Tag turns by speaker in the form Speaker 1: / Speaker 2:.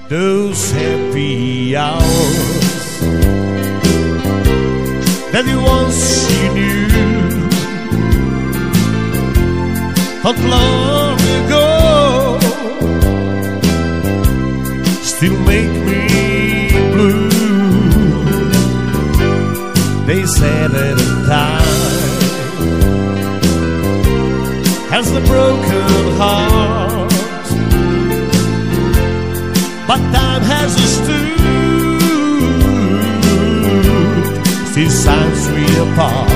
Speaker 1: those happy hours that you once you knew, not long ago, still make me blue. They said at a time has the broken heart, but time has stood, still stands we apart.